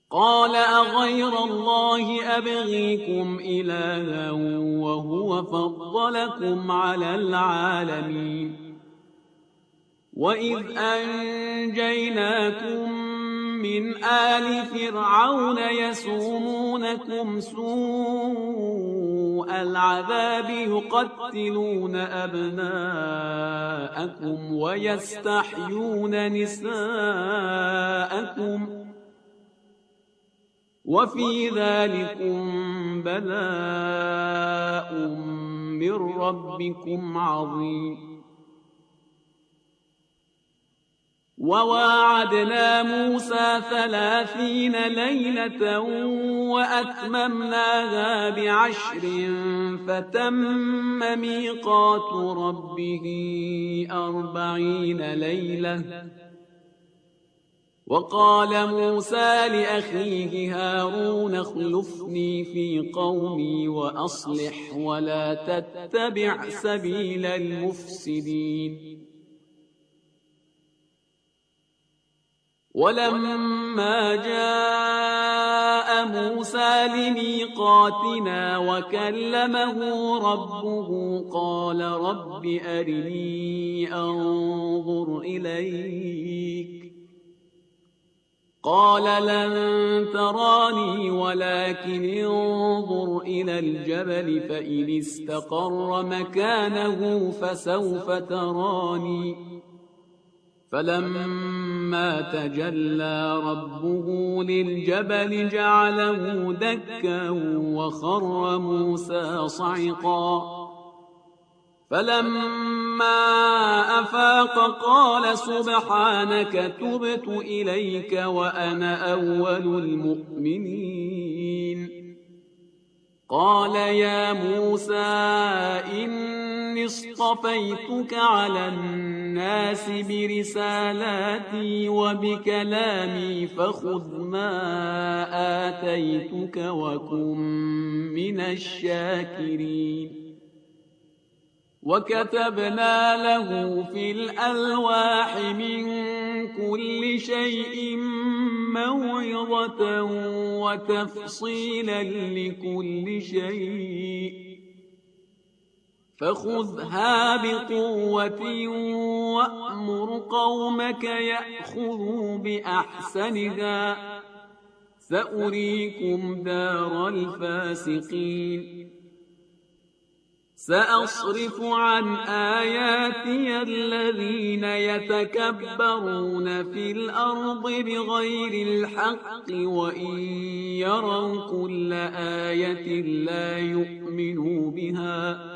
قال أغير الله أبغيكم إلها وهو فضلكم على العالمين وإذ أنجيناكم من آل فرعون يسومونكم سوء العذاب يقتلون أبناءكم ويستحيون نساءكم وفي ذلكم بلاء من ربكم عظيم وواعدنا موسى 30 ليلة وأتممناها ب10 فتم ميقات ربه 40 ليلة وقال موسى لأخيه هارون اخلفني في قومي وأصلح ولا تتبع سبيل المفسدين ولما جاء موسى لميقاتنا وكلمه ربه قال رب أرني أنظر إليك قال لن تراني ولكن انظر إلى الجبل فإن استقر مكانه فسوف تراني فلما تجلى ربه للجبل جعله دكا وخر موسى صعقا فلما أفاق قال سبحانك تبت إليك وأنا أول المؤمنين قال يا موسى إني اصطفيتك على الناس برسالاتي وبكلامي فخذ ما آتيتك وكن من الشاكرين وكتبنا له في الألواح من كل شيء موعظة وتفصيلا لكل شيء فخذها بقوة وأمر قومك يأخذوا بأحسنها سأريكم دار الفاسقين سأصرف عن آياتي الذين يتكبرون في الأرض بغير الحق وإن يروا كل آية لا يؤمنوا بها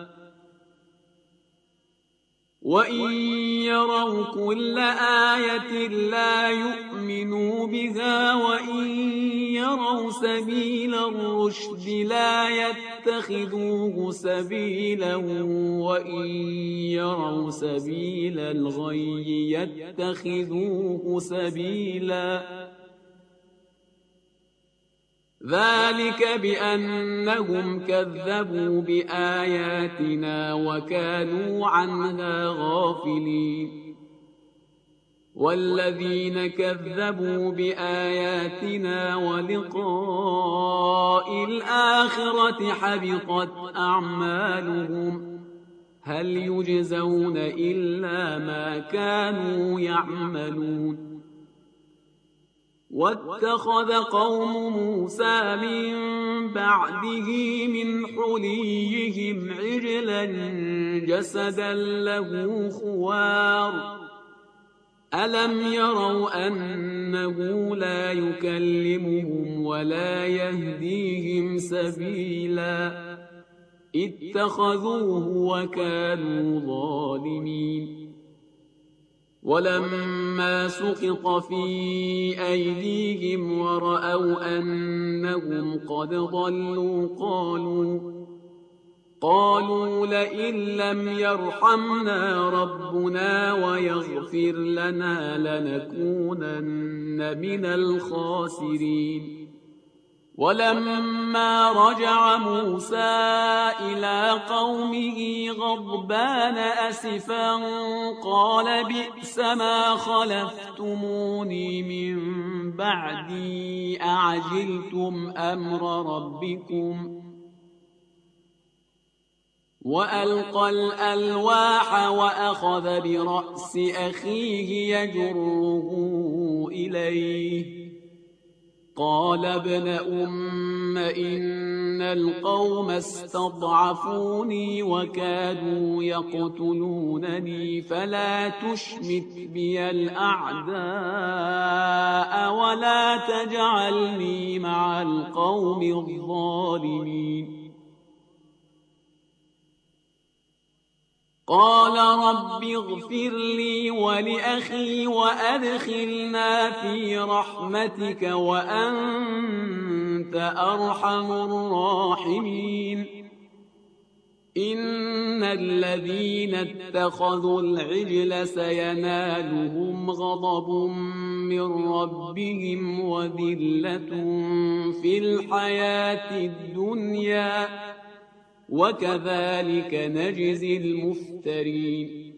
وإن يروا سبيل الرشد لا يتخذوه سبيلا وإن يروا سبيل الغي يتخذوه سبيلا ذلك بأنهم كذبوا بآياتنا وكانوا عنها غافلين والذين كذبوا بآياتنا ولقاء الآخرة حبطت أعمالهم هل يجزون إلا ما كانوا يعملون واتخذ قوم موسى من بعده من حليهم عجلا جسدا له خوار ألم يروا أنه لا يكلمهم ولا يهديهم سبيلا اتخذوه وكانوا ظالمين ولما سقط في أيديهم ورأوا أنهم قد ضلوا قالوا لئن لم يرحمنا ربنا ويغفر لنا لنكونن من الخاسرين ولما رجع موسى إلى قومه غضبان أسفا قال بئس ما خلفتموني من بعدي أعجلتم أمر ربكم وألقى الألواح وأخذ برأس أخيه يجره إليه قال ابن أم إن القوم استضعفوني وكادوا يقتلونني فلا تشمت بي الأعداء ولا تجعلني مع القوم الظالمين قال رب اغفر لي ولأخي وأدخلنا في رحمتك وأنت أرحم الراحمين إن الذين اتخذوا العجل سينالهم غضب من ربهم وذلة في الحياة الدنيا وكذلك نجزي المفترين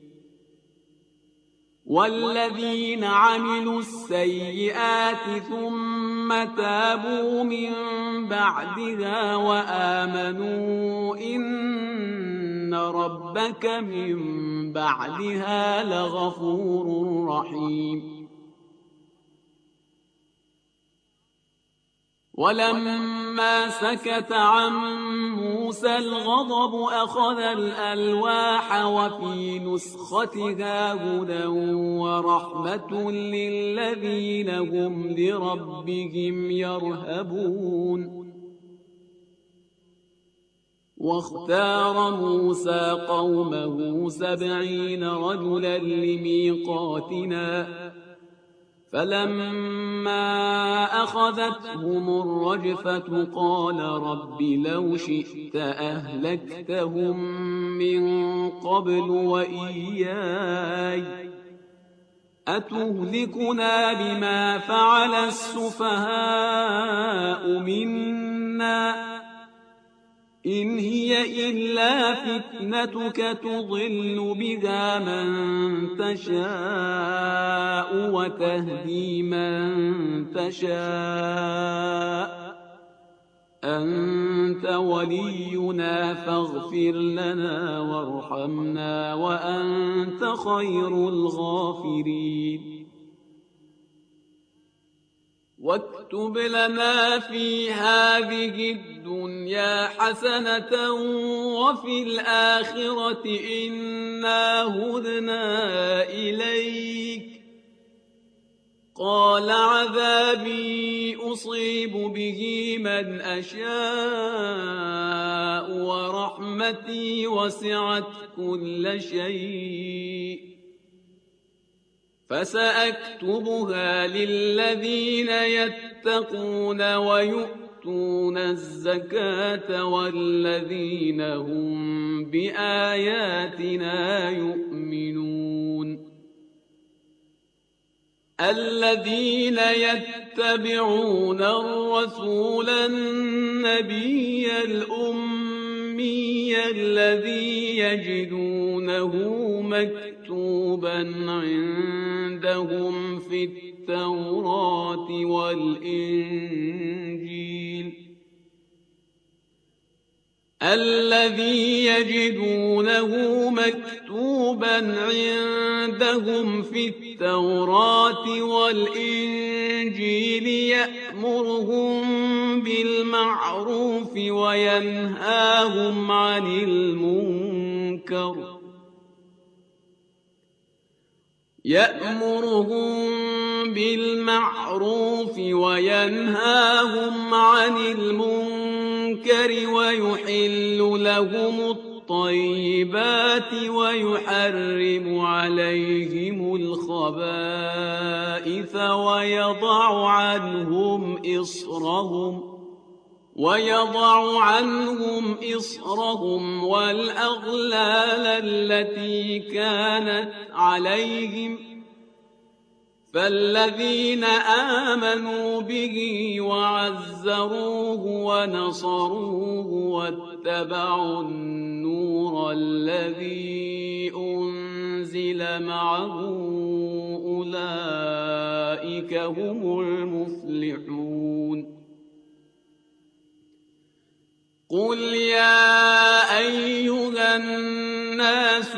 والذين عملوا السيئات ثم تابوا من بعدها وآمنوا إن ربك من بعدها لغفور رحيم ولما سكت عن موسى الغضب أخذ الألواح وفي نسختها هدى ورحمة للذين هم لربهم يرهبون واختار موسى قومه 70 رجلا لميقاتنا فلما أخذتهم الرجفة قال رب لو شئت أهلكتهم من قبل وإياي أتهلكنا بما فعل السفهاء منا إن هي إلا فتنتك تضل بها من تشاء وتهدي من تشاء أنت ولينا فاغفر لنا وارحمنا وأنت خير الغافرين واكتب لنا في هذه الدنيا حسنة وفي الآخرة إنا هدنا إليك قال عذابي أصيب به من أشاء ورحمتي وسعت كل شيء فسأكتبها للذين يتقون ويؤتون الزكاة والذين هم بآياتنا يؤمنون الذين يتبعون الرسول النبي الأمي الذي يجدونه مكتوبا عندهم في التوراة والإنجيل الذي يجدونه مكتوبا عندهم في التوراة والإنجيل يأمرهم بالمعروف وينهاهم عن المنكر ويحل لهم الطيبات ويحرم عليهم الخبائث ويضع عنهم إصرهم والأغلال التي كانت عليهم فالذين آمنوا به وعزروه ونصروه واتبعوا النور الذي أنزل معه أولئك هم المفلحون قل يا أيها الناس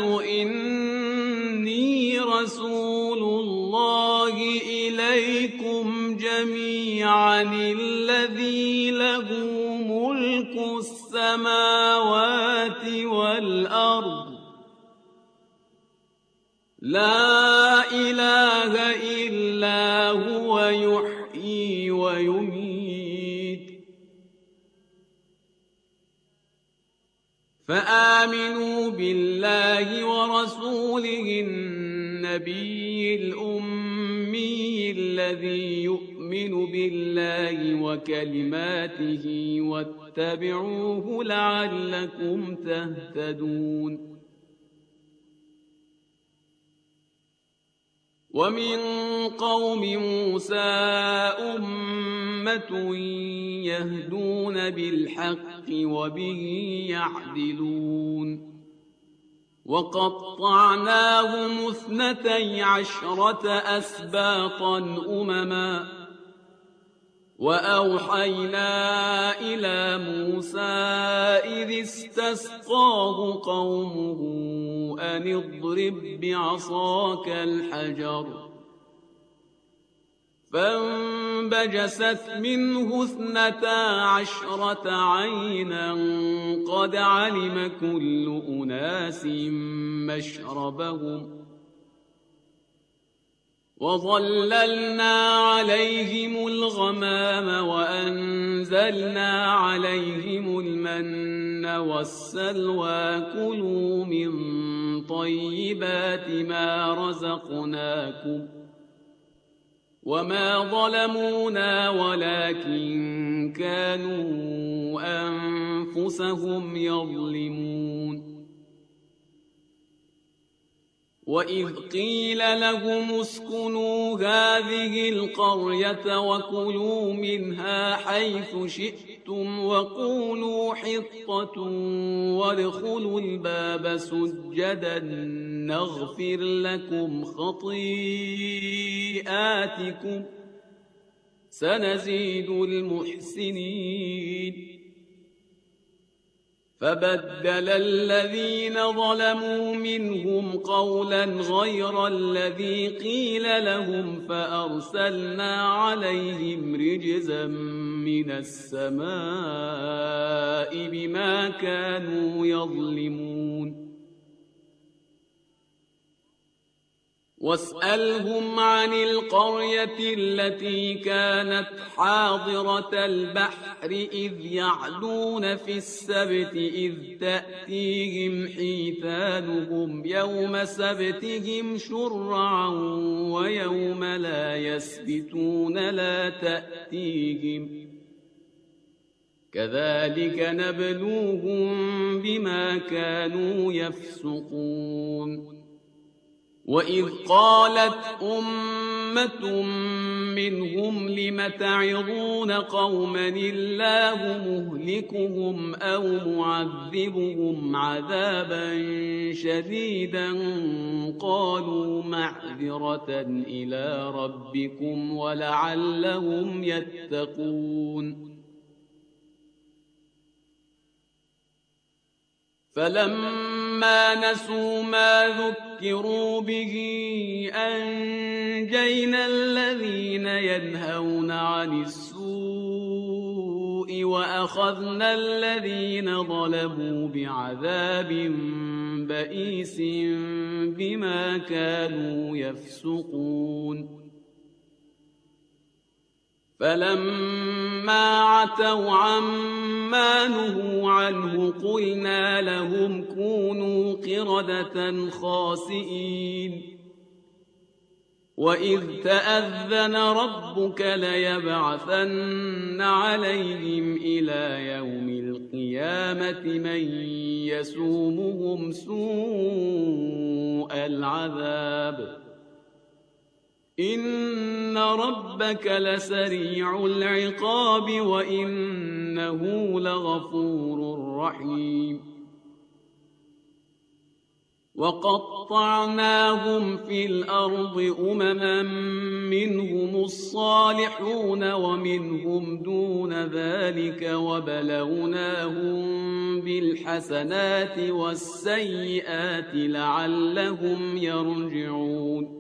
إني رسول الله إليكم جميعا الذي له ملك السماوات والأرض لا إله إلا هو يحيي ويميت فآمنوا بالله ورسوله النبي الأمي الذي يؤمن بالله وكلماته واتبعوه لعلكم تهتدون ومن قوم موسى أمة يهدون بالحق وبه يعدلون وقطعناهم 12 أسباطا أمما وأوحينا إلى موسى إذ استسقاه قومه أن اضرب بعصاك الحجر فانبجست منه 12 عينا قد علم كل أناس مشربهم وظللنا عليهم الغمام وأنزلنا عليهم المن والسلوى كلوا من طيبات ما رزقناكم وما ظلمونا ولكن كانوا أنفسهم يظلمون وإذ قيل لهم اسكنوا هذه القرية وكلوا منها حيث شئتم وقولوا حطة وادخلوا الباب سجدا نغفر لكم خطيئاتكم سنزيد المحسنين فبدل الذين ظلموا منهم قولا غير الذي قيل لهم فأرسلنا عليهم رجزا من السماء بما كانوا يظلمون واسألهم عن القرية التي كانت حاضرة البحر إذ يعدون في السبت إذ تأتيهم حيتانهم يوم سبتهم شرعا ويوم لا يسبتون لا تأتيهم كذلك نبلوهم بما كانوا يفسقون وإذ قالت أمة منهم لم تعظون قوما الله مهلكهم أو معذبهم عذابا شديدا قالوا معذرة إلى ربكم ولعلهم يتقون فلما نسوا ما ذكروا به أنجينا الذين ينهون عن السوء وأخذنا الذين ظلموا بعذاب بئيس بما كانوا يفسقون فلما عتوا عما نهوا عنه قلنا لهم كونوا قردة خاسئين وإذ تأذن ربك ليبعثن عليهم إلى يوم القيامة من يسومهم سوء العذاب إن ربك لسريع العقاب وإنه لغفور رحيم وقطعناهم في الأرض أمما منهم الصالحون ومنهم دون ذلك وبلوناهم بالحسنات والسيئات لعلهم يرجعون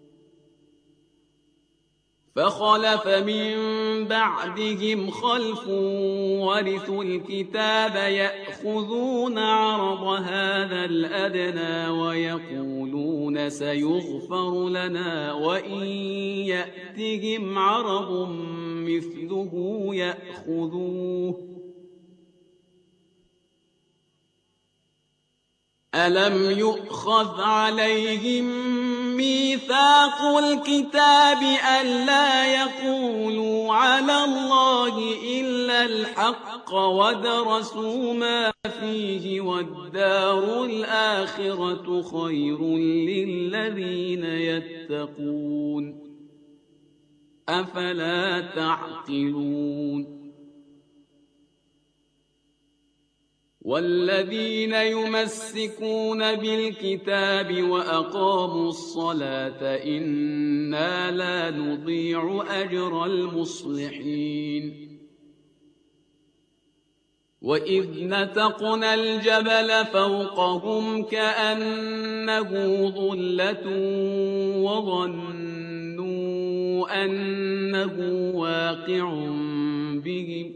فخلف من بعدهم خلف ورثوا الكتاب يأخذون عرض هذا الأدنى ويقولون سيغفر لنا وإن يأتهم عرض مثله يأخذوه ألم يؤخذ عليهم ميثاق الكتاب ألا يقولوا على الله إلا الحق ودرسوا ما فيه والدار الآخرة خير للذين يتقون أفلا تعقلون والذين يمسكون بالكتاب وأقاموا الصلاة إنا لا نضيع أجر المصلحين وإذ نتقنا الجبل فوقهم كأنه ظلة وظنوا أنه واقع بهم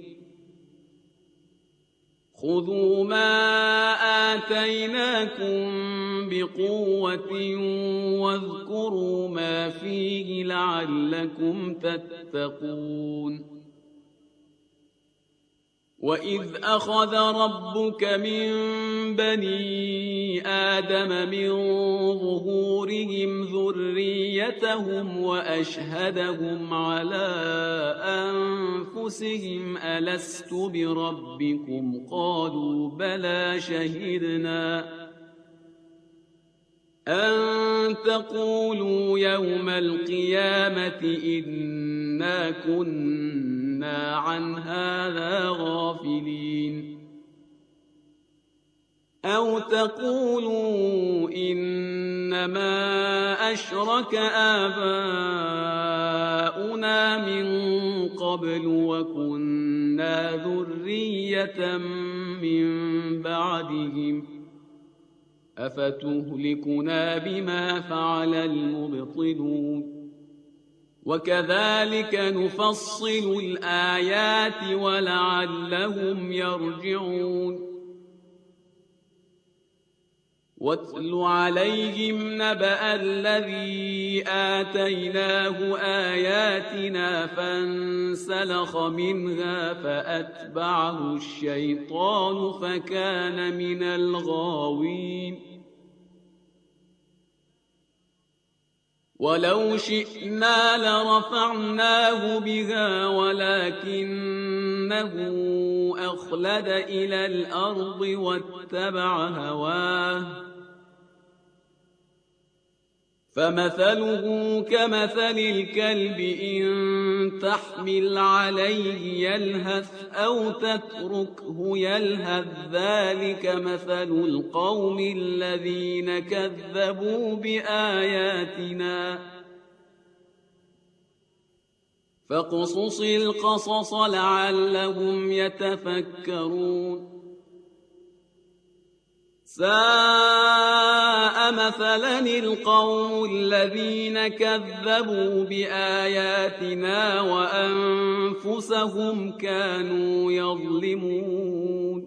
خذوا ما آتيناكم بقوة واذكروا ما فيه لعلكم تتقون وإذ أخذ ربك من بني آدم من ظهورهم ذريتهم وأشهدهم على أنفسهم ألست بربكم قالوا بلى شهدنا أن تقولوا يوم القيامة إنا كنا عن هذا غافلين أو تقولوا إنما أشرك آباؤنا من قبل وكنا ذرية من بعدهم أفتهلكنا بما فعل المبطلون وكذلك نفصل الآيات ولعلهم يرجعون واتل عليهم نبأ الذي آتيناه آياتنا فانسلخ منها فأتبعه الشيطان فكان من الغاوين ولو شئنا لرفعناه بها ولكنه أخلد إلى الأرض واتبع هواه فمثله كمثل الكلب إن تحمل عليه يلهث أو تتركه يلهث ذلك مثل القوم الذين كذبوا بآياتنا فاقصص القصص لعلهم يتفكرون ساء مثلا القوم الذين كذبوا بآياتنا وأنفسهم كانوا يظلمون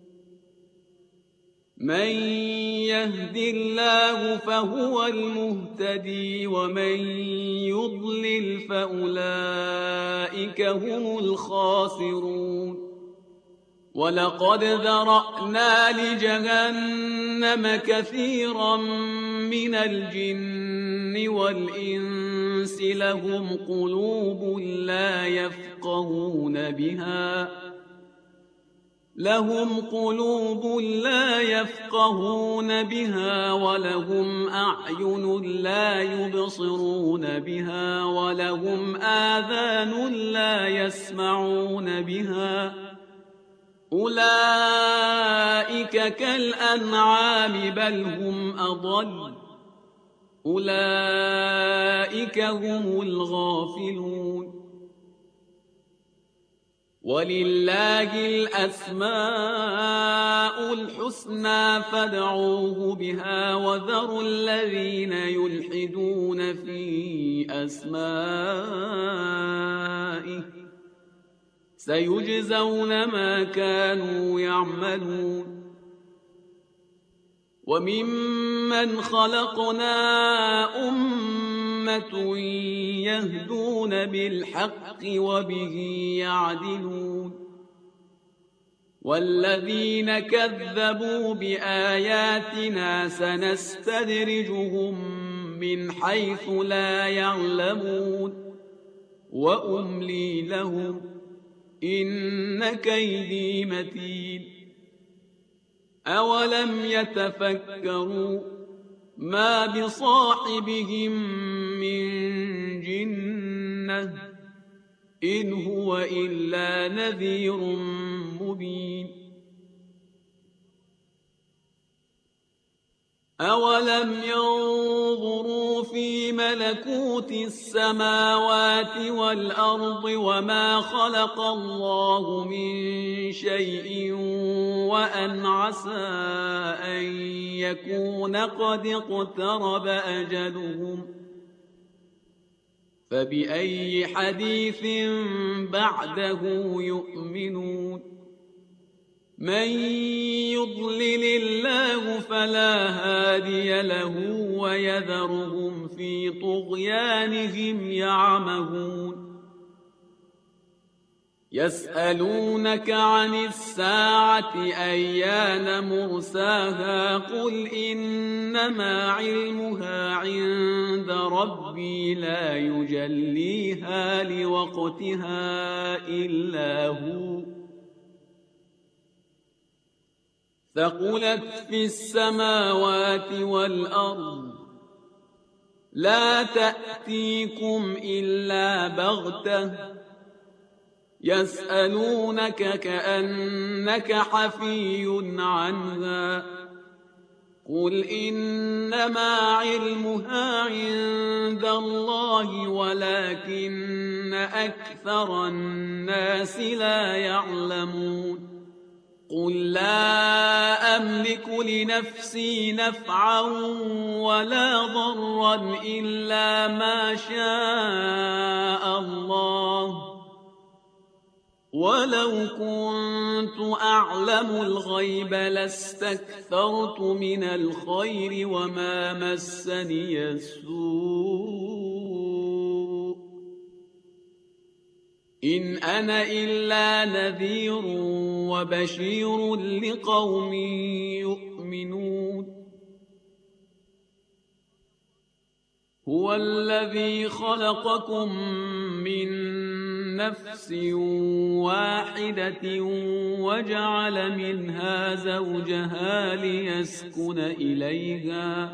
من يهد الله فهو المهتدي ومن يضلل فأولئك هم الخاسرون ولقد ذرأنا لجهنم كثيرا من الجن والإنس لهم قلوب لا يفقهون بها لهم قلوب لا يفقهون بها ولهم أعين لا يبصرون بها ولهم آذان لا يسمعون بها أولئك كالأنعام بل هم أضل أولئك هم الغافلون ولله الأسماء الحسنى فادعوه بها وذروا الذين يلحدون في أسمائه سيجزون ما كانوا يعملون وممن خلقنا أمة يهدون بالحق وبه يعدلون والذين كذبوا بآياتنا سنستدرجهم من حيث لا يعلمون وأملي لهم إن كيدي متين أولم يتفكروا ما بصاحبهم من جنة إن هو إلا نذير مبين أولم ينظروا في ملكوت السماوات والأرض وما خلق الله من شيء وأن عسى أن يكون قد اقترب أجلهم فبأي حديث بعده يؤمنون من يضلل الله فلا هادي له ويذرهم في طغيانهم يعمهون يسألونك عن الساعة أيان مرساها قل إنما علمها عند ربي لا يجليها لوقتها إلا هو ثقلت في السماوات والأرض لا تأتيكم إلا بغتة يسألونك كأنك حفي عنها قل إنما علمها عند الله ولكن أكثر الناس لا يعلمون قل لا أملك لنفسي نفعا ولا ضرا إلا ما شاء الله ولو كنت أعلم الغيب لاستكثرت من الخير وما مسني السوء إن أنا إلا نذير وبشير لقوم يؤمنون هو الذي خلقكم من نفس واحدة وجعل منها زوجها ليسكن إليها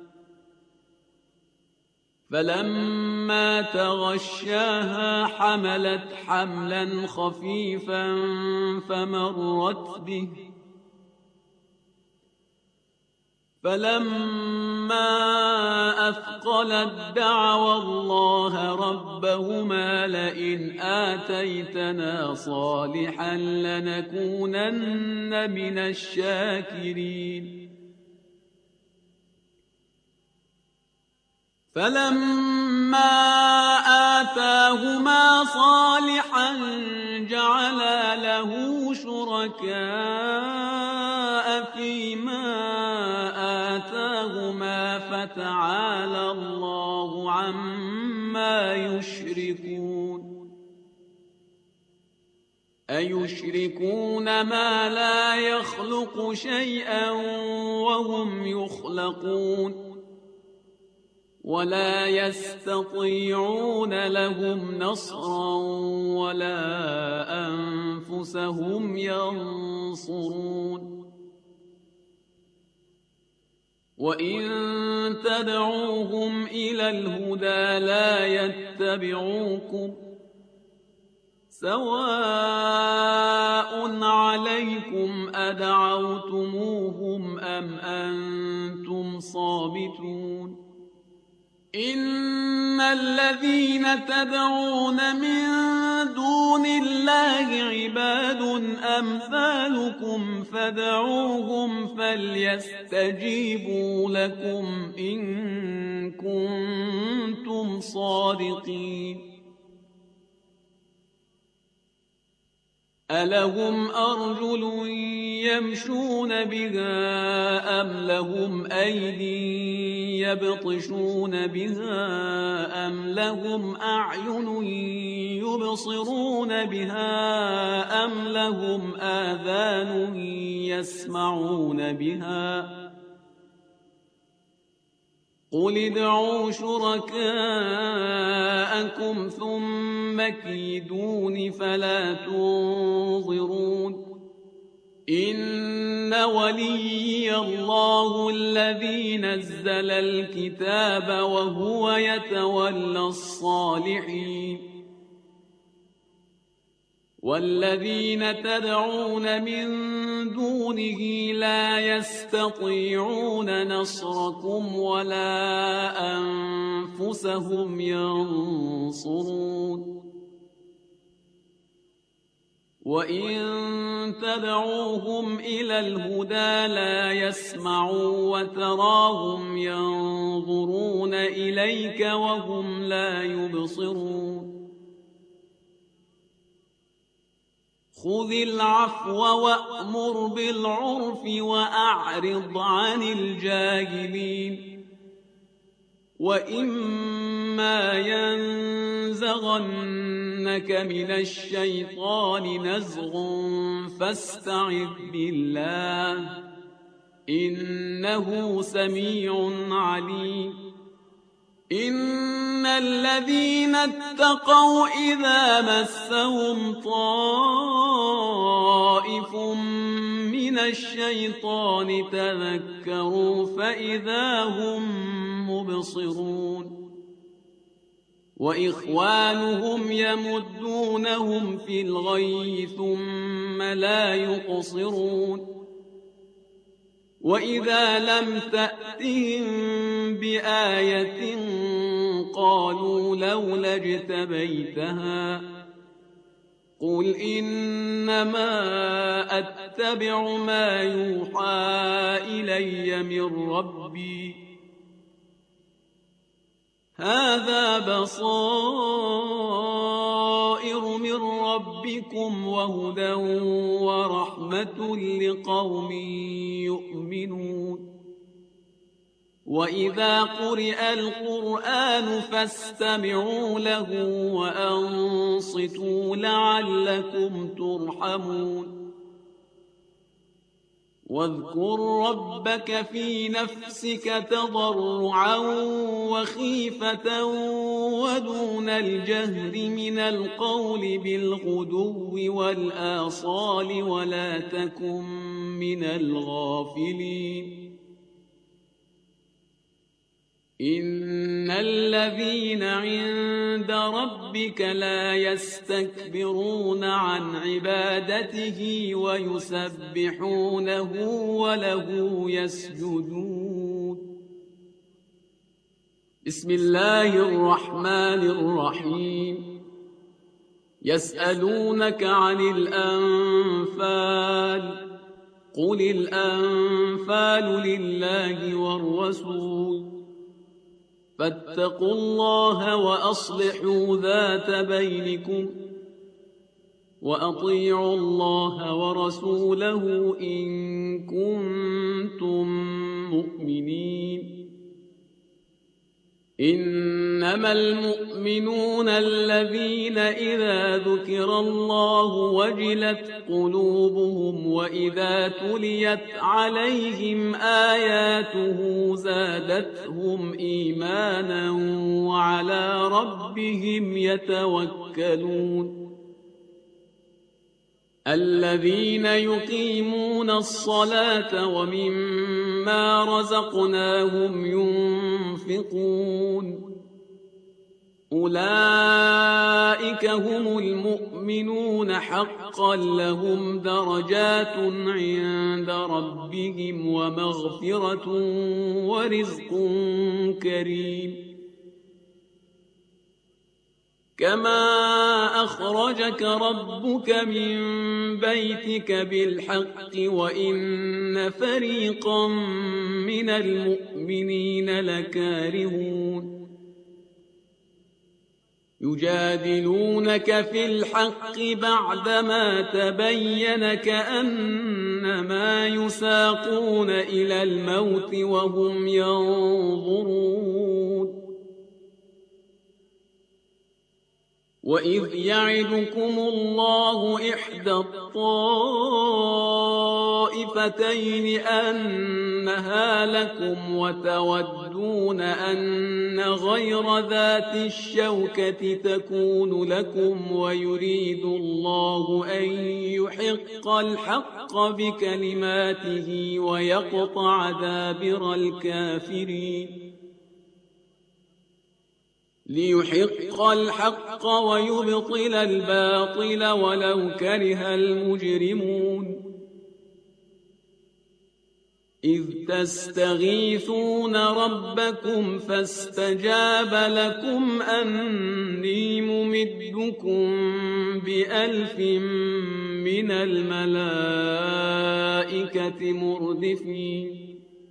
فلما تغشاها حملت حملا خفيفا فمرت به فلما أثقلت دعوا الله ربهما لئن آتيتنا صالحا لنكونن من الشاكرين فلما آتاهما صالحا جعلا له شركاء فيما آتاهما فتعالى الله عما يشركون أيشركون ما لا يخلق شيئا وهم يخلقون ولا يستطيعون لهم نصرا ولا أنفسهم ينصرون وإن تدعوهم إلى الهدى لا يتبعوكم سواء عليكم أدعوتموهم أم أنتم صامتون إن الذين تدعون من دون الله عباد أمثالكم فدعوهم فليستجيبوا لكم إن كنتم صادقين ألهم أرجل يمشون بها أم لهم أيدي يبطشون بها أم لهم أعين يبصرون بها أم لهم آذان يسمعون بها قل ادعوا شركاءكم ثم كيدون فلا تنظرون إن وليي الله الذي نزل الكتاب وهو يتولى الصالحين والذين تدعون من دونه لا يستطيعون نصركم ولا أنفسهم ينصرون وإن تدعوهم إلى الهدى لا يسمعوا وتراهم ينظرون إليك وهم لا يبصرون خذ العفو وأمر بالعرف وأعرض عن الجاهلين وإما ينزغنك من الشيطان نزغ فاستعذ بالله إنه سميع عليم إن الذين اتقوا إذا مسهم طائف من الشيطان تذكروا فإذا هم مبصرون وإخوانهم يمدونهم في الغي ثم لا يقصرون وإذا لم تأتهم بآية قالوا لولا اجتبيتها قل إنما أتبع ما يوحى إلي من ربي هذا بصائر من ربكم وهدى ورحمة لقوم يؤمنون وإذا قرئ القرآن فاستمعوا له وأنصتوا لعلكم ترحمون واذكر ربك في نفسك تضرعا وخيفة ودون الجهر من القول بالغدو والآصال ولا تكن من الغافلين إن الذين عند ربك لا يستكبرون عن عبادته ويسبحونه وله يسجدون بسم الله الرحمن الرحيم يسألونك عن الأنفال قل الأنفال لله والرسول فاتقوا الله وأصلحوا ذات بينكم وأطيعوا الله ورسوله إن كنتم مؤمنين إنما المؤمنون الذين إذا ذكر الله وجلت قلوبهم وإذا تليت عليهم آياته زادتهم إيمانا وعلى ربهم يتوكلون الذين يقيمون الصلاة ومما رزقناهم ينفقون أولئك هم المؤمنون حقا لهم درجات عند ربهم ومغفرة ورزق كريم كما أخرجك ربك من بيتك بالحق وإن فريقا من المؤمنين لكارهون يجادلونك في الحق بعدما تبين كأنما يساقون إلى الموت وهم ينظرون وإذ يعدكم الله إحدى الطائفتين أنها لكم وتودون أن غير ذات الشوكة تكون لكم ويريد الله أن يحق الحق بكلماته ويقطع دابر الكافرين ليحق الحق ويبطل الباطل ولو كره المجرمون إذ تستغيثون ربكم فاستجاب لكم أني ممدكم ب1000 من الملائكة مردفين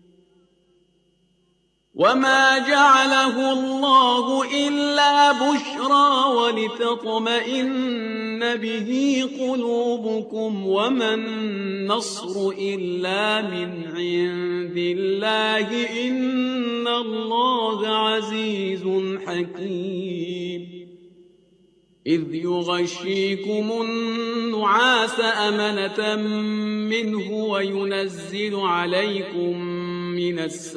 وما جعله الله إلا بشرى ولتطمئن به قلوبكم وما النصر إلا من عند الله إن الله عزيز حكيم إذ يغشيكم النعاس أمنة منه وينزل عليكم من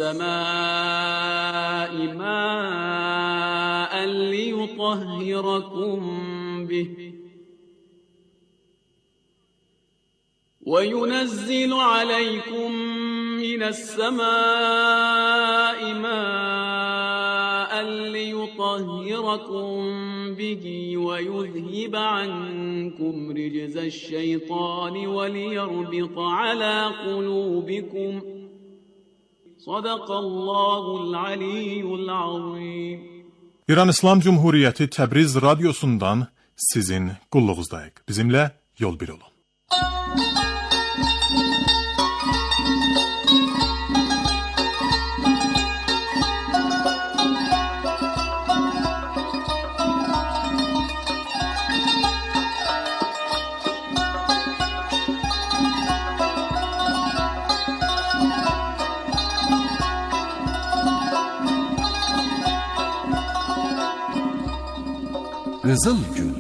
السماء ماء ليطهركم به وينزل عليكم من السماء ماء ليطهركم به ويذهب عنكم رجز الشيطان وليربط على قلوبكم صدق Allahul aliyyul azim. İran İslam Cumhuriyeti Təbriz radyosundan sizin qulluğuzdayıq. Bizimlə yol bir olun. Kızılgül.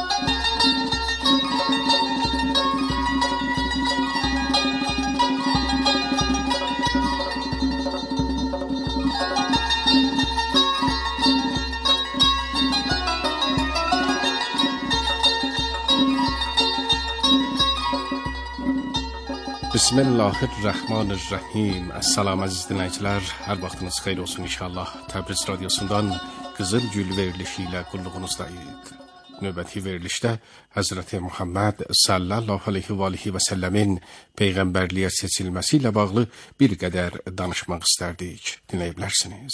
Bismillahirrahmanirrahim. Assalamu əziz dinləyicilər, hər vaxtınız xeyir olsun inşallah. Təbriz radiosundan Qızıl Gül verilişi ilə qulluğunuzdayıq. Növbəti verilişdə Həzrəti Muhammed sallallahu aleyhi və aleyhi və səlləmin peyğəmbərliyə seçilməsi ilə bağlı bir qədər danışmaq istərdik. Dinləyə bilərsiniz.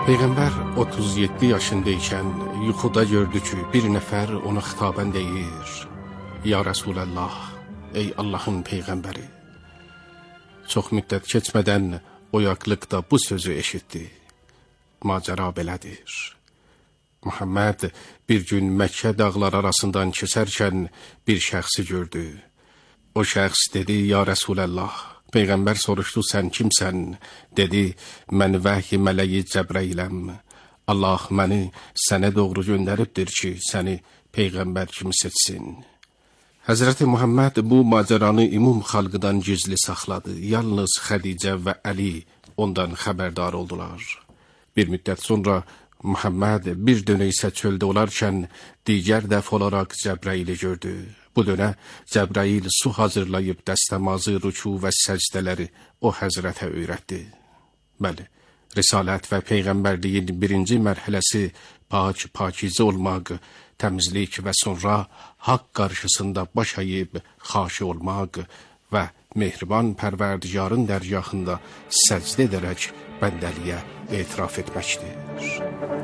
Peyğəmbər 37 yaşındaykən yuxuda gördü ki, bir nəfər ona xitaben deyir: Ya Rəsuləllah, ey Allahın Peyğəmbəri. Çox müddət keçmədən oyaqlıqda bu sözü eşitdi: Macəra belədir. Muhammed bir gün Məkkə dağlar arasından keçərkən bir şəxsi gördü. O şəxs dedi: Ya Rəsuləllah. Peyğəmbər soruşdu: sən kimsən? Dedi: mən vəhy mələyi Cəbrailəm. Allah məni sənə doğru göndəribdir ki, səni Peyğəmbər kimi seçsin. Həzrəti Muhammed bu macəranı ümum xalqıdan gizli saxladı. Yalnız Xədicə və Əli ondan xəbərdar oldular. Bir müddət sonra Muhammed bir dönə isə çöldə olarkən digər dəf olaraq Cəbraili gördü. Bu dönə Cəbrail su hazırlayıb dəstəmazı, rüku və səcdələri o həzrətə öyrətdi. Bəli, risalət və peyğəmbərliyin birinci mərhələsi pakizə olmaq, təmizlik və sonra haqq qarşısında baş əyib xaşi olmaq və mehriban pərverdigarın dərgahında səcdə edərək bəndəliyə etiraf etməkdir.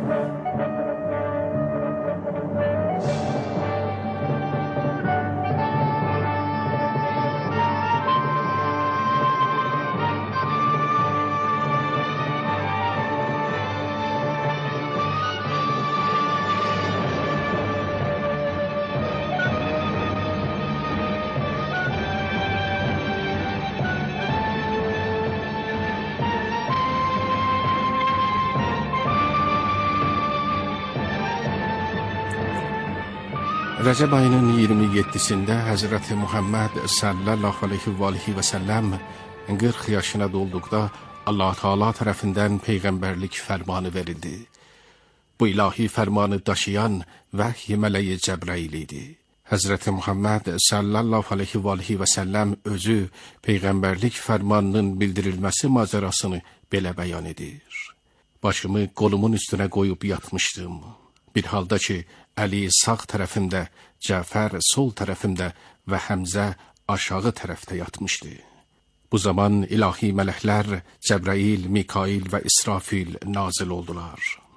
Rəcəb ayının 27-sində Həzrəti Muhammed sallallahu aleyhi və səlləm 40 yaşına dolduqda Allah Teala tərəfindən peyğəmbərlik fərmanı verildi. Bu ilahi fərmanı daşıyan vəhy mələyi Cəbrail idi. Həzrəti Muhammed sallallahu aleyhi və səlləm özü peyğəmbərlik fərmanının bildirilməsi macərasını belə bəyan edir. Başımı qolumun üstünə qoyub yatmışdım. Bir halda ki, Əli sağ tərəfimdə, Cəfər sol tərəfimdə və Həmzə aşağı tərəfdə yatmışdı. Bu zaman ilahi mələklər Cəbrail, Mikail və İsrafil nazil oldular.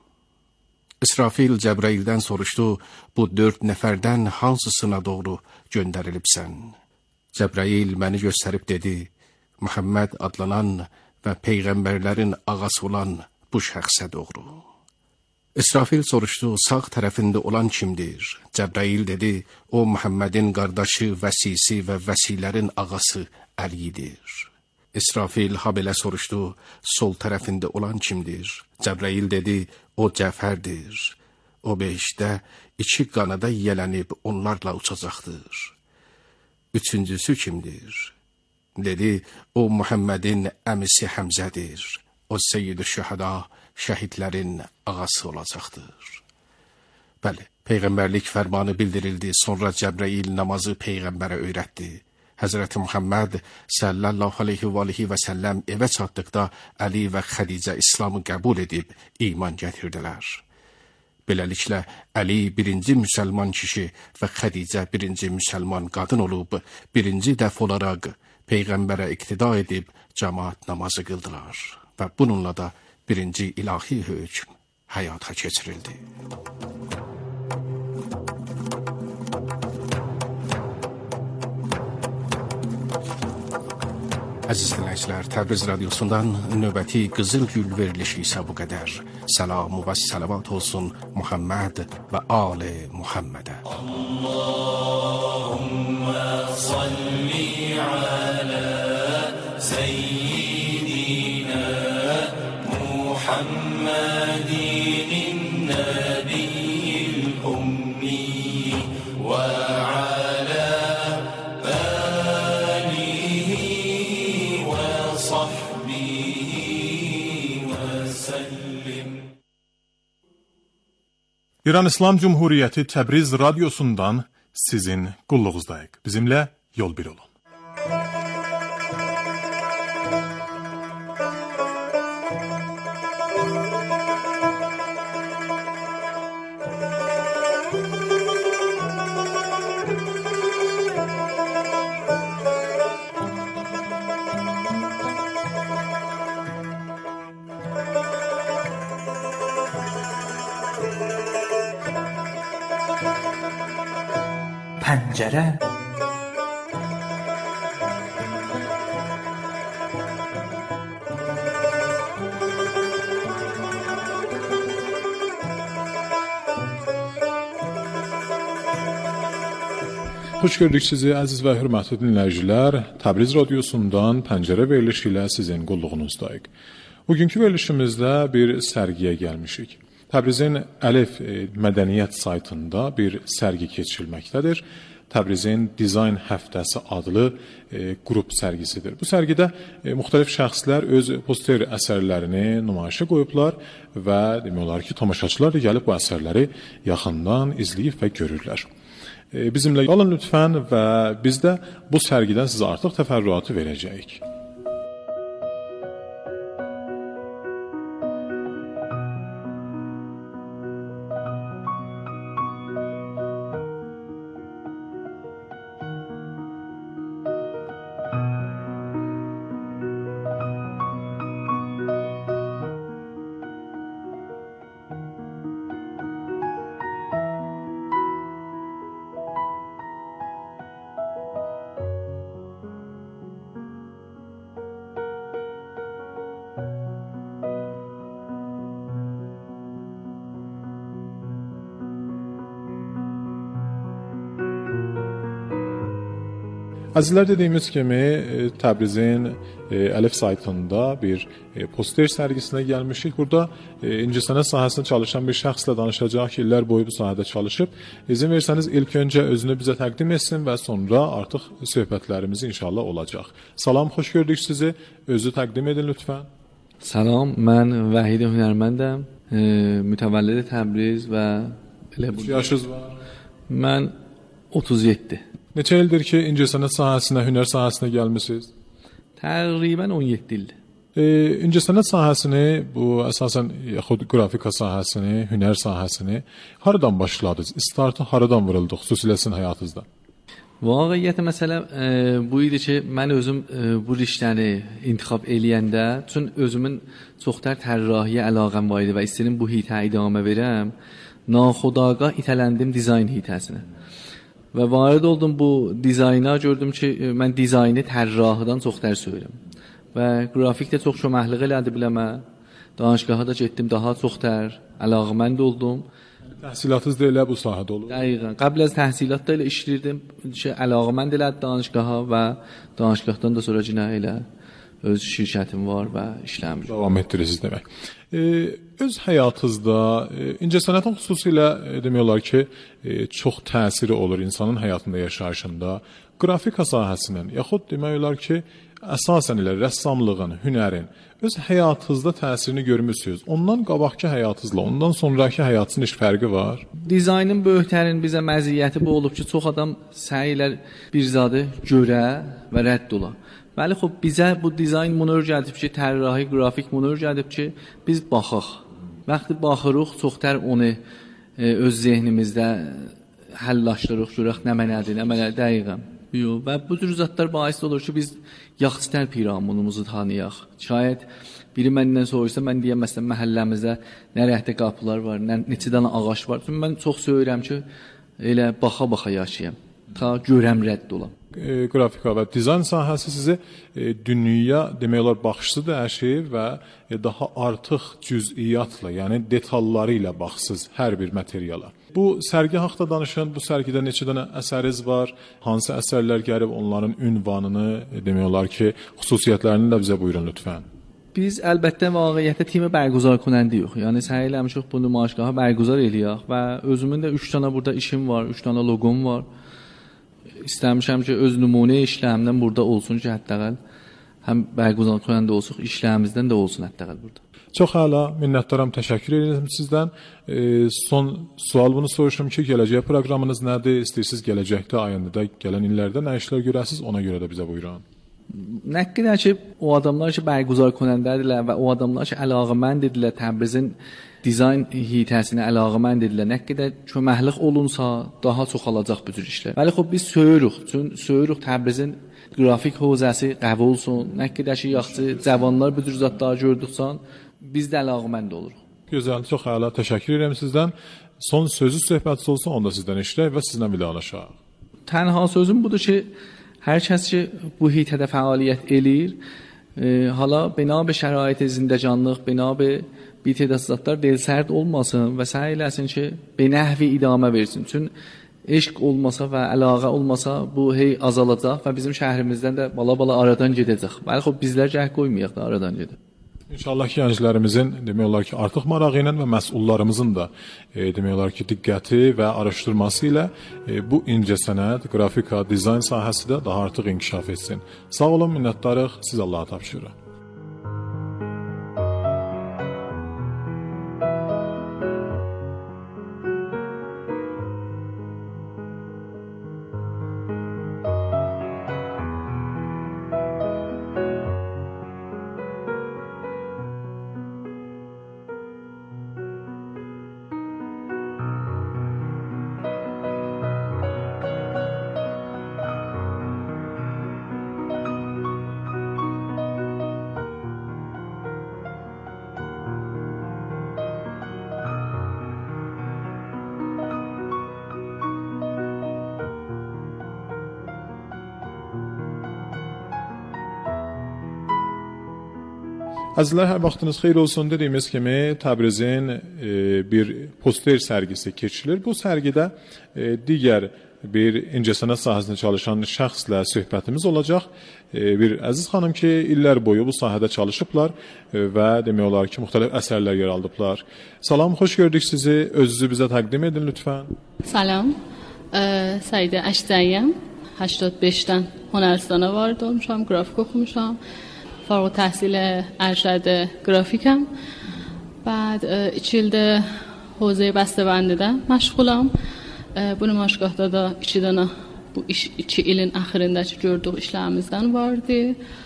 İsrafil Cəbraildən soruşdu: bu 4 nəfərdən hansısına doğru göndərilibsən? Cəbrail məni göstərib dedi: Muhammed adlanan və peyğəmbərlərin ağası olan bu şəxsə doğru. İsrafil soruşdu: sağ tərəfində olan kimdir? Cəbrail dedi: o Muhammedin qardaşı, vəsisi və vəsilərin ağası Əlidir. İsrafil habelə soruşdu: sol tərəfində olan kimdir? Cəbrail dedi: o Cəfərdir. O behişdə 2 qanada yiyələnib onlarla uçacaqdır. Üçüncüsü kimdir? Dedi: o Muhammedin əmisi Həmzədir. O Seyyid-i Şühəda, şəhidlərin ağası olacaqdır. Bəli, peyğəmbərlik fərmanı bildirildi. Sonra Cəbrail namazı peyğəmbərə öyrətdi. Həzrəti Muhammed sallallahu aleyhi və səlləm evə çatdıqda Əli və Xədicə İslamı qəbul edib iman gətirdilər. Beləliklə, Əli birinci müsəlman kişi və Xədicə birinci müsəlman qadın olub, birinci dəf olaraq peyğəmbərə iqtida edib cəmaat namazı qıldılar. Və bununla da birinci ilahi hökm həyata keçirildi. Əziz dinləyicilər, Təbriz Radyosu'ndan növbəti Qızıl Gül verilişi isə bu qədər. Səlamu və səlavat olsun Muhammed və Ali Muhammedə. Allahümme salli ala seyyidina Muhammedin nebiyyil ummi ve ala alihi ve sahbihi ve sellim. İran İslam Cumhuriyeti Təbriz Radyosu'ndan sizin qulluğuzdayıq. Bizimlə yol bir olun. پنجره. Xoş gördük sizi əziz və hörmətli dinləyicilər. Təbriz radiosundan Pəncərə verilişi ilə sizin qulluğunuzdayıq. Bugünkü verilişimizdə bir sərgiyə gəlmişik. Təbrizin Əlif mədəniyyət saytında bir sərgi keçirilməkdədir. Təbrizin Dizayn Həftəsi adlı qrup sərgisidir. Bu sərgidə müxtəlif şəxslər öz poster əsərlərini nümayişə qoyublar və demək olar ki, tamaşaçılar da gəlib bu əsərləri yaxından izləyib və görürlər. Bizimlə qalın lütfən və biz də bu sərgidən sizə artıq təfərrüatı verəcəyik. Əzizlər, dediyimiz kimi Təbrizin Əlif saytında bir poster sərgisinə gəlmişik. Burada incəsənət sahəsində çalışan bir şəxslə danışacaq ki, illər boyu bu sahədə çalışıb. İzin versəniz ilk öncə özünü bizə təqdim etsin və sonra artıq söhbətlərimiz inşallah olacaq. Salam, xoş gördük sizi. Özü təqdim edin lütfən. Salam, mən Vahid Hünərməndəm. Mütəvəllid Təbriz və Kaç yaşınız var? Mən 37. Neçə ildir ki, incəsənət sahəsinə, hünər sahəsinə gəlmisiniz? Təqribən 17 ildir. İncəsənət sahəsini, bu əsasən yaxud qrafika sahəsini, hünər sahəsini haradan başladınız? İstartı haradan vuruldu, xüsusilə sizin həyatınızda? Vaqiqiyyətə məsələ bu idi ki, mən özüm bu riştəni intixab eləyəndə, çün özümün çoxtər tərrahiyə əlaqəm var idi və istəyirəm bu hitə idamə verəm, naxudagah itələndim dizayn hitəsinə. Və varid oldum bu dizayna, gördüm ki, mən dizaynı tərrahıdan çoxtər söyürəm. Və qrafik də çox köməklik elədi biləmə. Danışqaha da getdim, daha çoxtər əlaqəmənd oldum. Təhsilatınız da elə bu sahədə olub? Dəqiqən. Qəbl az təhsilat da elə işləyirdim ki, əlaqəmənd elədi danışqaha və danışqahdan da sonra yenə elə öz şirkətim var və işləmişəm. Davam etdirirsiniz demək. Öz həyatınızda incəsənətin xüsusilə demək olar ki, çox təsiri olur insanın həyatında, yaşayışında. Qrafika sahəsinin, yaxud demək olar ki, əsasən elə rəssamlığın, hünərin öz həyatınızda təsirini görmüsünüz. Ondan qabaqki həyatınızla, ondan sonraki həyatınızın heç fərqi var? Dizaynın böyüklərin bizə məziyyəti bu olub ki, çox adam səy ilə bir zadı görə və rədd ola. Bəli, xub, bizə bu dizayn bunu öyrədib ki, tərrahi, qrafik bunu öyrədib ki, biz baxaq. Vaxtı baxırıq, çoxtər onu öz zehnimizdə həllaşdırıq, görək nə mənədir, nə mənədir, dəqiqəm. Və bu tür zatlar bais olur ki, biz yaxçıtər piramidumuzu tanıyaq. Şayət biri məndən soruşsa, mən deyəm, məsələn, məhəlləmizdə nə rəhdə qapılar var, neçə dənə ağac var. Çünki mən çox söyürəm ki, elə baxa-baxa yaşayam, ta görəm rədd olam. Qrafika və dizayn sahəsi sizi dünyaya demək olar baxışını dəyişir və daha artıq cüz'iyyatla, yəni detalları ilə baxsız hər bir materiala. Bu sərgi haqqında danışın, bu sərgidə neçə dənə əsəriniz var, hansı əsərlər gəlib, onların ünvanını, demək olar ki, xüsusiyyətlərini də bizə buyurun lütfən. Biz əlbəttə vaqiqiyyətdə timi bərguzar konəndə yox. Yəni səy eləmişik bu nümayişgahı bərguzar eləyək və özümün də 3 dənə burada işim var, 3 dənə loqom var. İstəmişəm ki, öz nümunə işlərimdən burada olsun ki, hətta həm bərguzar konəndə olsun, işlərimizdən də olsun hətta burada. Çox əla, minnətdaram, təşəkkür edirəm sizdən. Son sual bunu soruşum ki, gələcək proqramınız nədir? İstəyirsiniz gələcəkdə, ayında, gələn illərdə nə işlər görəsiniz? Ona görə də bizə buyurun. Nə qədər ki, o adamlar ki, bərguzar konəndədirlər və o adamlar ki, əlaqəməndirlər Təbrizin dizayn hitəsinə əlaqəməndirlər. Nə qədər köməklik olunsa, daha çox alacaq bu cür işlər. Bəli, xub, biz söyürük Təbrizin qrafik hövzəsi qəbul olsun. Nə qədər ki, yaxşı cavanlar bu cür zatları gördüksən, biz də əlaqəmənd oluruq. Gözəl, çox əla, təşəkkür edirəm sizdən. Son sözü söhbətiniz olsun, onda sizdən eşidək və sizlə vidalaşaq. Tənha sözüm budur ki, hər kəs ki bu heyətdə fəaliyyət eləyir, hala bina be şərait zindəcanlıq, bina be bitədəssatlar delsərd olmasın və səy eləsin ki, be nəhvi idamə versin. Çünki eşq olmasa və əlaqə olmasa bu hey azalacaq və bizim şəhrimizdən də bala-bala aradan gedəcək. Bəli, xop bizlər cəhd qoymayaq da aradan gedib. İnşallah ki, gənclərimizin demək olar ki, artıq marağı ilə və məsullarımızın da demək olar ki, diqqəti və araşdırması ilə bu incəsənət, qrafika, dizayn sahəsi də daha artıq inkişaf etsin. Sağ olun, minnətdarıq, siz Allaha tapşırırıq. Əzizlər, hər vaxtınız xeyir olsun. Dediyimiz kimi Təbrizin bir poster sərgisi keçirilir. Bu sərgidə digər bir incəsənət sahəsində çalışan şəxslə söhbətimiz olacaq. Bir əziz xanım ki, illər boyu bu sahədə çalışıblar və demək olar ki, müxtəlif əsərlər yer aldıblar. Salam, xoş gördük sizi. Özünüzü bizə təqdim edin lütfən. Salam, Səidə Əşdəyəm. 85-dən Hunəristana varid olmuşam, qrafik oxumuşam. فارغ التحصیل ارشد گرافیکم. بعد 2 ildə حوزه بسته‌بندیdə məşğulam. Bu nümayişgahda da 2 dənə bu 2 ilin axırındakı gördüyük işlərimizdən vardı.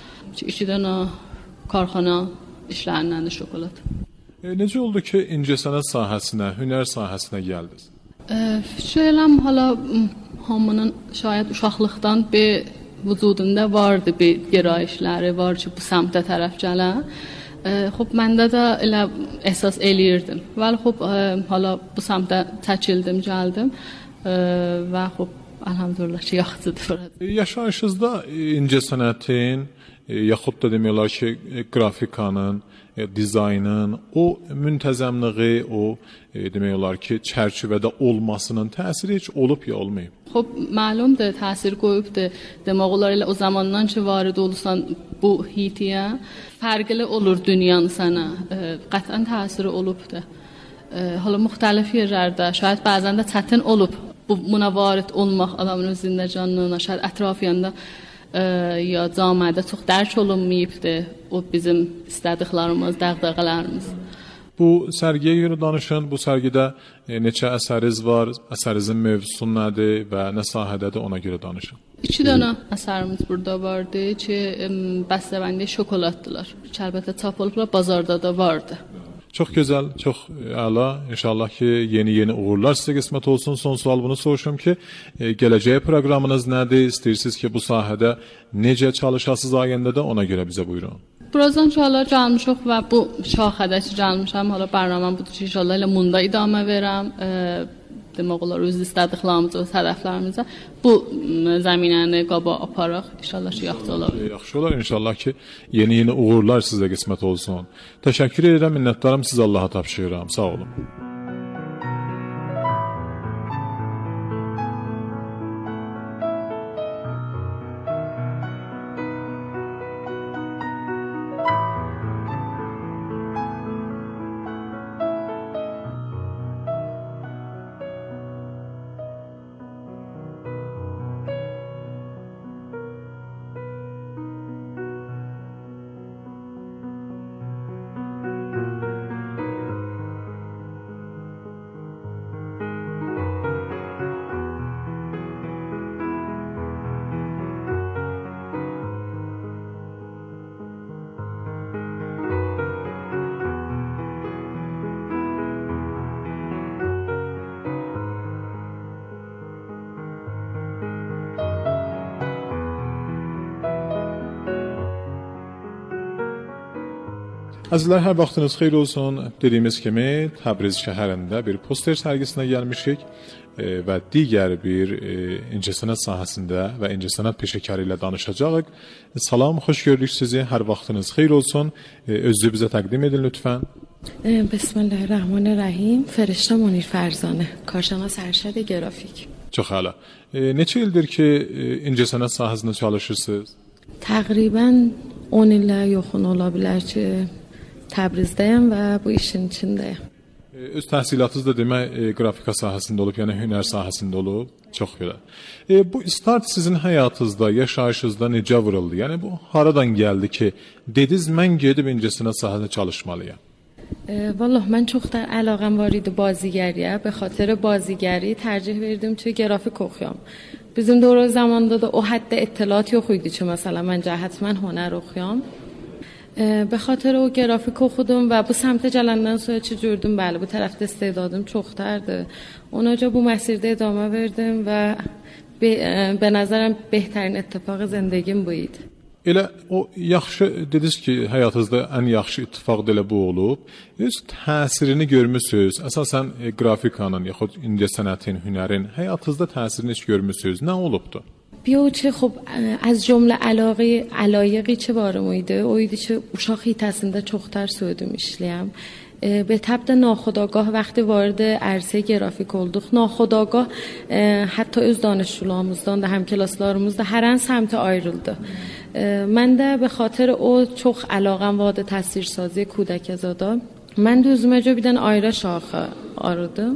2 dənə karxana işlərindən də şokolad. Necə oldu ki, incəsənət sahəsinə, hünər sahəsinə gəldiniz? Fikirləm hala hamının şayad uşaqlıqdan bir vücudunda vardı bir gərayişləri var ki, bu səmtə tərəf gələn. Xop məndə də elə əsas eləyirdim. Vəli xop hala bu səmtə çəkildim, gəldim və xop elhamdülillah ki, yaxşıdır burada. Yaşayışınızda incəsənətin yaxud da demək olar ki, qrafikanın, dizaynın, o müntəzəmliyi, o demək olar ki, çərçivədə olmasının təsiri heç olub ya olmayıb? خب معلومه تاثیر qoyubdu. Demək olar elə o zamandan ki varid olursan bu hitiyə fərqli olur dünyanın sənə. Qətən təsiri olubdu. Hala müxtəlif yerlərdə, şayad bəzən də çətin olub buna varid olmaq adamın özündə canlılığına, şayad ətrafında ya cəmiyyətdə çox dərk olunmayıbdı o bizim istədiklərimiz, dəğdəğələrimiz. Bu sərgiyə görə danışın, bu sərgidə neçə əsəriniz var, əsərinizin mövzusu nədir və nə sahədədir, ona görə danışın. 2 dənə əsərimiz burada vardı ki, bəstəbəndi şokoladdılar. Əlbəttə çap olublar, bazarda da vardı. Çox gözəl, çox əla. İnşallah ki, yeni uğurlar sizə qismət olsun. Son sual bunu soruşum ki, gələcək proqramınız nədir? İstəyirsiniz ki, bu sahədə necə çalışasınız ayəndə də ona görə bizə buyurun. Birazdan inşallah gəlmişik və bu şaxədə ki, gəlmişəm. Hala proqramım budur ki, inşallah elə munda idamə verəm. Demək olar öz istədiklərimiz, öz hədəflərimizə bu zəminəni qaba aparaq. İnşallah ki, yaxşı olar. Yaxşı olar inşallah ki, yeni uğurlar sizə qismət olsun. Təşəkkür edirəm, minnətdaram, siz Allaha tapşırıram. Sağ olun. Əzizlər, hər vaxtınız xeyir olsun. Dediyimiz kimi Təbriz şəhərində bir poster sərgisinə gəlmişik. və digər bir incəsənət sahəsində və incəsənət peşəkarı ilə danışacağıq. Salam, xoş gördük sizi. Hər vaxtınız xeyir olsun. Özünüzü bizə təqdim edin lütfən. Bismillahirrahmanirrahim. Ferişte Munir Ferzanə, karşınaş ərşəd qrafik. Çox əla. Neçə ildir ki incəsənət sahəsində çalışırsınız? Təqribən 10 ilə yaxın ola bilər ki, Təbrizdəyəm və bu işin içindəyəm. Öz təhsilatınız da demək qrafika sahəsində olub, yəni hünər sahəsində olub. Çox gözəl. Bu start sizin həyatınızda, yaşayışınızda necə vuruldu? Yəni bu haradan gəldi ki, dediniz mən gedib incəsənət sahəsində çalışmalıyam? والله من çox da əlaqəm var idi bازیگریyə. به خاطر بازیگری ترجیح verdim ki, grafik oxuyam. Bizim dövrə zamanda da o həddə اطلاعات yox idi ki, مثلا من حتما هنر oxuyam. به خاطر o grafik oxudum və bu səmtə gələndən sonra ki gördüm, bəli, bu tərəfdə istedadım çoxdardı. Onaca bu məsirdə idamə verdim və به نظرم بهترین اتفاق زندگیم bu idi. Elə o yaxşı dediniz ki, həyatınızda ən yaxşı ittifaq da elə bu olub. Öz təsirini görmüsüz. Əsasən qrafikanın yaxud incəsənətin, hünərin həyatınızda təsirini heç görmüsüz. Nə olubdu? بیو که خب از جمله علایقی که وارم ایده اویدی که uşaq hitəsində çoxtar söydüm işləyəm. به طبع ناخودآگاه وقتی وارد عرصه گرافیک olduk ناخودآگاه حتی öz danışçularımızdan da همکلاسlarımız da hər an səmtə ayrıldı. Mən də به خاطر o çox əlaqəm vardı təsvirsazی کودکزادا. Mən də özümə bir dənə ayrı şaxə aradım.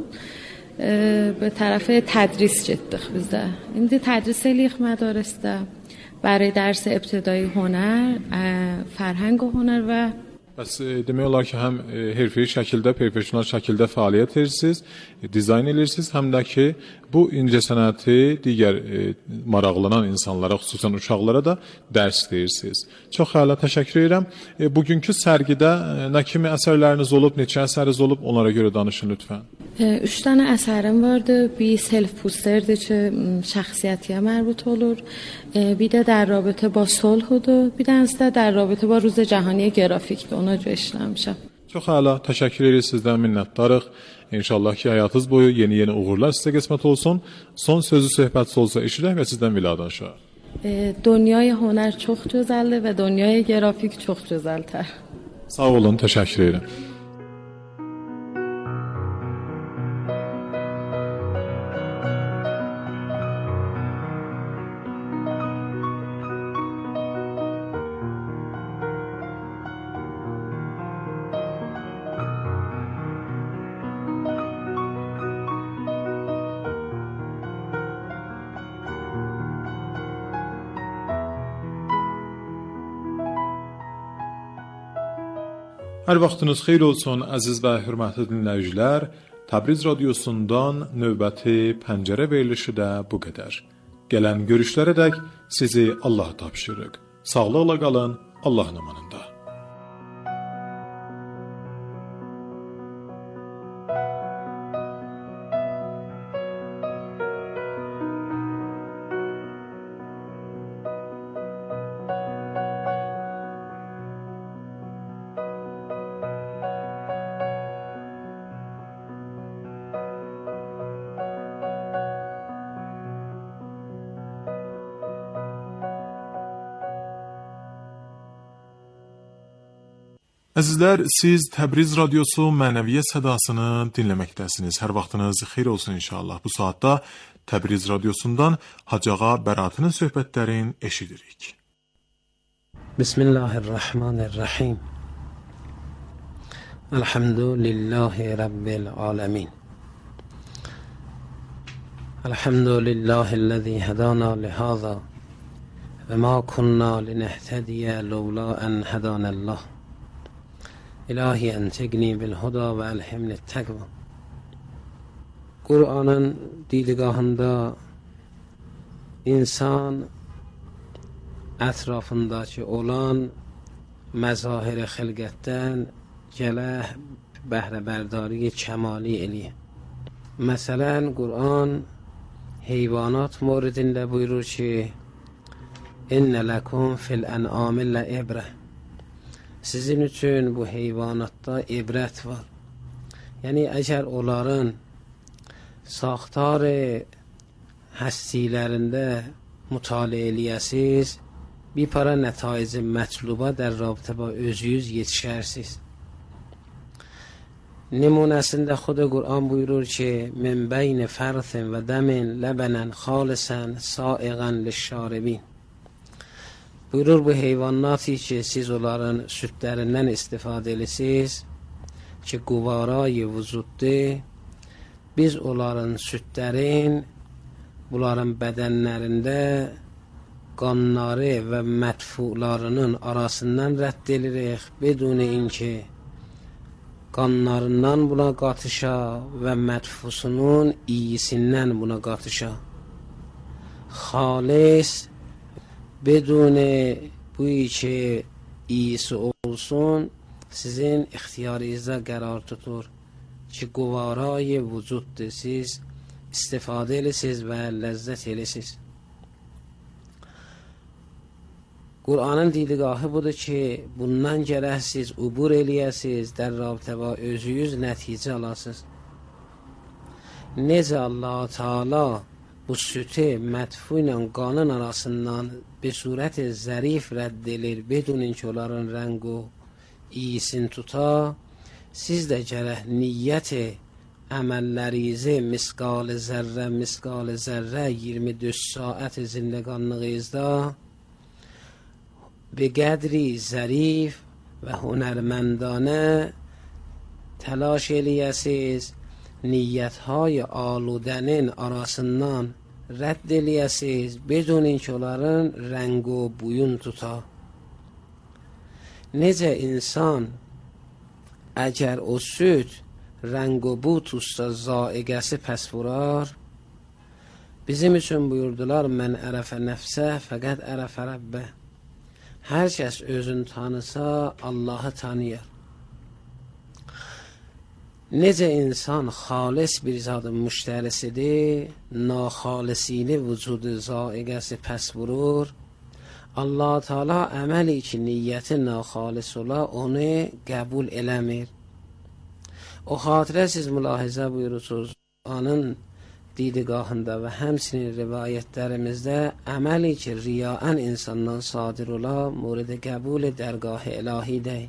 به طرف تدریس getdik bizdə. İndi tədris eləyirik mədarəsdə برای درس ابتدایی هنر، فرهنگ و هنر və Bəs demək olar ki, həm hərfi şəkildə, professional şəkildə fəaliyyət edirsiniz, dizayn edirsiniz, həm də ki, bu incəsənəti digər maraqlanan insanlara, xüsusən uşaqlara da dərs deyirsiniz. Çox əla, təşəkkür edirəm. Bugünkü sərgidə nə kimi əsərləriniz olub, neçə əsəriniz olub, onlara görə danışın lütfən. 3 dənə əsərim vardı. Bir self posterdir ki, şəxsiyyətiyə mərbut olur. Bir də در رابطه با صلح و bir dənəsi də در رابطه با روز جهانی گرافیکdir. Ona görə işləmişəm. Çox əla, təşəkkür edirik, sizdən minnətdarıq. İnşallah ki, həyatınız boyu yeni uğurlar sizə qismət olsun. Son sözü söhbətiniz olsa eşidək və sizdən vidalaşaq. دنیای هنر çox gözəldir və دنیای گرافیک çox gözəldir. Sağ olun, təşəkkür edirəm. Hər vaxtınız xeyir olsun, əziz və hörmətli dinləyicilər. Təbriz radiosundan növbəti pəncərə verilişi də bu qədər. Gələn görüşlərədək sizi Allah tapşırıq. Sağlıqla qalın, Allahın amanında. Əzizlər, siz Təbriz radiosu mənəviyyət sədasını dinləməkdəsiniz. Hər vaxtınız xeyir olsun inşallah. Bu saatda Təbriz radiosundan Hacıağa Bəratının söhbətlərini eşidirik. Bismillahirrahmanirrahim. Elhamdülillahi Rabbil alemin. Elhamdülillahi'llezî hedâna lihâzâ ve mâ kunnâ linehtediye levlâ en hedânallah. İlahi entegni bil huda ve elhimni tekva. Kur'an'ın diligahında insan ətrafındakı olan məzahir-i xilqətdən gələ bəhrəbərdari kəmali eləyir. Məsələn, Qur'an heyvanat moridində buyurur ki, İnnə ləkum fil-ən'amillə ibrə. Sizin üçün bu heyvanatda ibrət var. Yəni, əgər onların saxtar həstilərində mütaliə eləyəsiz, bir para nətayic mətluba در رابطه با özünüz yetişərsiz. نمونəsində خود قرآن buyurur ki من بین فرث و دم لبنا خالصا سائغا للشاربین. Buyurur bu heyvanatı ki siz onların südlərindən istifadə edirsiniz ki quvarayı vücuddur. Biz onların südlərin bunların bədənlərində qanları və mətfularının arasından rədd edirik. Beduni inki qanlarından buna qatışa və mətfusunun iyisindən buna qatışa. Xalis بدون بویی که iyisi olsun sizin ixtiyarınızda qərar tutur ki quvarayı vücuddur, siz istifadə edirsiniz və ləzzət edirsiniz. Qur'anın didgahı budur ki bundan gərək siz ubur eləyəsiniz, در رابطه با özünüz nəticə alasınız. Necə Allah Teala bu sütü mətfu ilə qanın arasından به صورت ظریف رد edilir بدون اینکه onların rəng و iyisini tuta, siz də gərək niyyət əməllərinizə misqal zərrə 24 saat zindəqanlığınızda به قدری ظریف و هنرمندانه تلاش eləyəsiz, niyyətهای aludənin arasından rədd eləyəsiz, بدون اینکه onların rəng و buyun tuta. Necə insan əgər o süd rəng و bu tutsa zaiqəsi pəs vurar, bizim üçün buyurdular mən ərəfə nəfsə fəqət ərəfə rəbbə. Hər kəs özünü tanısa Allahı tanıyır. Necə insan xalis bir zadın müştərisidir, naxalisini vücudu zaiqəsi pəs vurur, Allah Teala əməli ki niyyəti naxalis ola onu qəbul eləmir. O xatirə siz mülahizə buyurursunuz anın didgahında və həmsinin rivayətlərimizdə əməli ki riyaən insandan sadir ola mورد qəbul dərgah-ı ilahidir.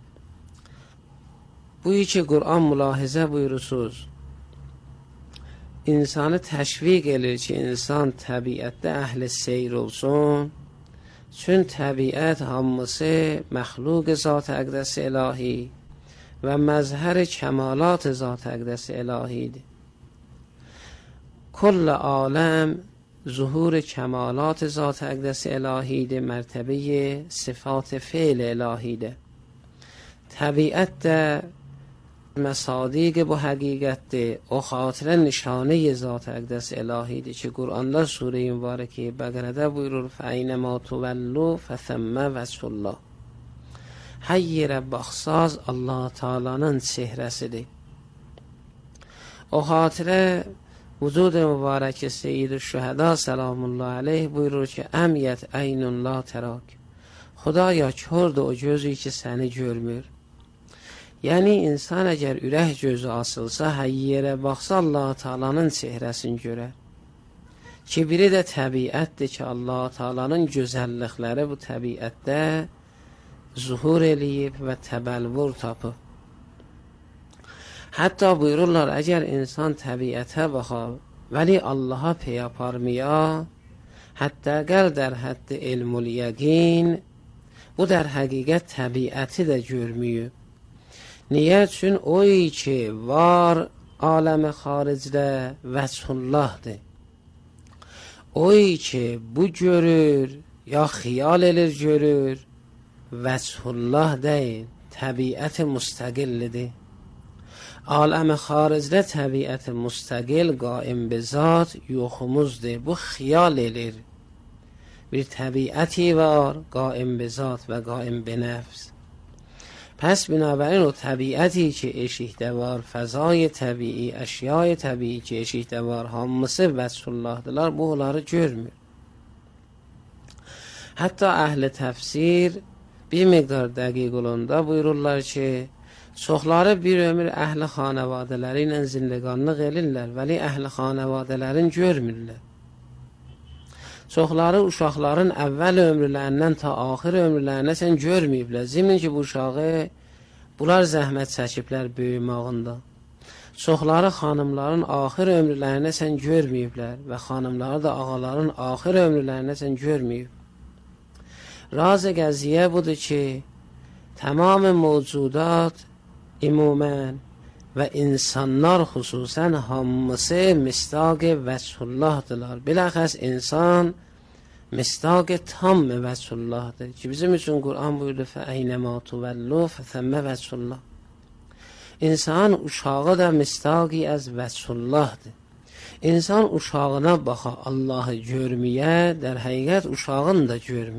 Bu ki Qur'an mülahizə buyurursunuz insanı təşviq edir ki insan təbiətdə əhli seyr olsun, çün təbiət hamısı məxluq zat əqdəs ilahi və məzhər kəmalat zat əqdəs ilahidir. کل عالم ظهور کمالات ذات اقدس الهی ده، مرتبه صفات فعل الهی ده. طبیعت ده مصادیق با حقیقت ده و خاطر نشانه ذات اقدس الهی ده که قرآن الله سوره مبارکه بقره ده بuyurur فَاَيْنَمَا تُوَلُّوا فَثَمَّ وَجْهُ اللّٰهِ. Hər yerə baxsaz Allah Teala'nın çehrəsidir. O xatirə وجود مبارک سید الشهدا سلام الله علیه buyurur ki əmiyyət əynun la tərak. Xudaya kördür o gözü ki səni görmür. Yəni insan əgər ürək gözü asılsa, hər yerə baxsa Allah Teala'nın çehrəsini görər. Ki biri də təbiətdir ki Allah Teala'nın gözəllikləri bu təbiətdə zuhur eləyib və təbəlvur tapıb. Hətta buyururlar əgər insan təbiətə baxar vəli Allaha pey aparmaya, hətta qəl در حد علم اليقین bu در həqiqət təbiəti də görmüyor. Niyə? Çün o ki var aləmi xaricdə vəchullahdır. O ki bu görür ya xiyal elir görür, vəchullah deyil, təbiət müstəqillidir. عالم xaricdə təbiət müstəqil qaim be zat yoxumuzdur. Bu xiyal edir. Bir təbiəti var qaim be zat və qaim be nəfs. پس بنابراین o təbiəti ki eşikdə var, fəzai təbii, əşyai təbii ki eşikdə var, hamısı vəchullahdılar, bu onları görmür. Hətta əhl-i təfsir bir miqdar dəqiq olanda buyururlar ki Çoxları bir ömür əhli xanavadələri ilə zindəqanlıq elirlər, vəli əhli xanavadələrin görmürlər. Çoxları uşaqların əvvəl ömrlərindən ta axir ömrlərinə sən görməyiblər. Zimin ki, bu uşağı bunlar zəhmət çəkiblər böyümağında. Çoxları xanımların axir ömrlərinə sən görməyiblər və xanımları da ağaların axir ömrlərinə sən görməyib. Razı qəziyyə budur ki, tamam mövcudat ümumən və insanlar xüsusən hamısı mistaq vəchullahdılar. Biləxəs insan mistaq tam vəchullahdır ki, bizim üçün Qur'an buyurdu fəeynəmə tuvəllu fəthəmmə vəchullah. İnsan uşağı da mistaqi əz vəchullahdır. İnsan uşağına baxa Allahı görməyə, dər həqiqət uşağını da görmür.